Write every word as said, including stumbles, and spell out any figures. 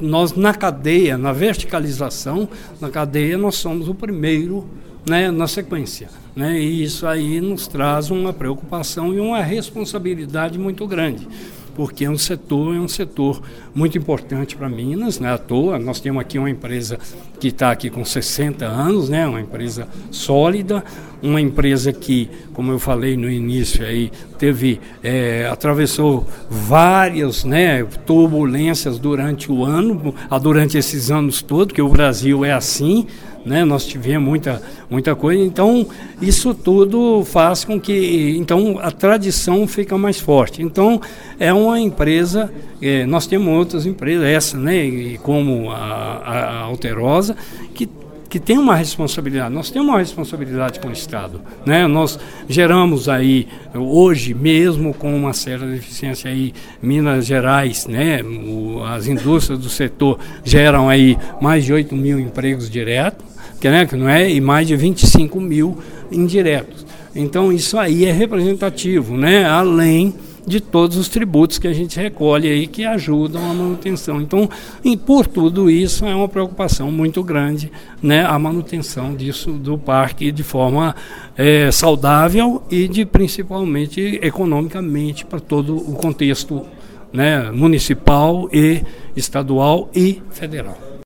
nós na cadeia, na verticalização, na cadeia nós somos o primeiro, né, na sequência, né? E isso aí nos traz uma preocupação e uma responsabilidade muito grande, porque é um setor, é um setor muito importante para Minas, não é à toa. Nós temos aqui uma empresa que está aqui com sessenta anos, né, uma empresa sólida, uma empresa que, como eu falei no início, aí, teve, é, atravessou várias, né, turbulências durante o ano, durante esses anos todos, que o Brasil é assim, né, nós tivemos muita, muita coisa, então isso tudo faz com que então, a tradição fica mais forte. Então é uma empresa, é, nós temos outras empresas, essa, né, como a, a, a Alterosa, que que tem uma responsabilidade, nós temos uma responsabilidade com o Estado, né? Nós geramos aí, hoje mesmo com uma certa deficiência aí, Minas Gerais, né? O, as indústrias do setor geram aí mais de oito mil empregos diretos, que, né, que não é, e mais de vinte e cinco mil indiretos. Então isso aí é representativo, né? Além de todos os tributos que a gente recolhe aí que ajudam a manutenção. Então, e por tudo isso, é uma preocupação muito grande, né, a manutenção disso do parque de forma é, saudável e de principalmente economicamente para todo o contexto, né, municipal e estadual e federal.